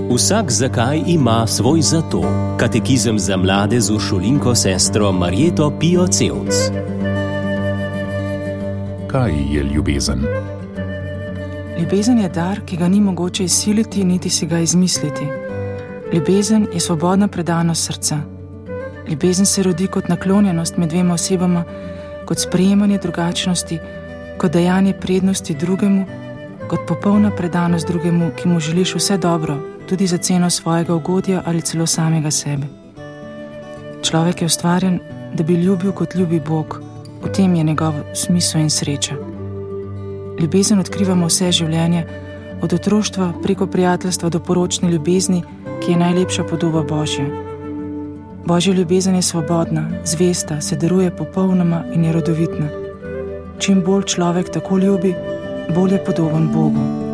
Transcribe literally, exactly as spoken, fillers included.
Vsak zakaj ima svoj zato. Katekizem za mlade z uršulinko sestro Marjeto Pio Cevc. Kaj je ljubezen? Ljubezen je dar, ki ga ni mogoče izsiliti, niti si ga izmisliti. Ljubezen je svobodna predanost srca. Ljubezen se rodi kot naklonjenost med dvema osebama, kot sprejemanje drugačnosti, kot dajanje prednosti drugemu, kot popolna predanost drugemu, ki mu želiš vse dobro, tudi za ceno svojega ugodja ali celo samega sebe. Človek je ustvarjen, da bi ljubil kot ljubi Bog, v tem je njegov smisel in sreča. Ljubezen odkrivamo vse življenje, od otroštva preko prijateljstva do poročne ljubezni, ki je najlepša podoba Božja. Božja ljubezen je svobodna, zvesta, se daruje popolnoma in je rodovitna. Čim bolj človek tako ljubi, bolj je podoben Bogu.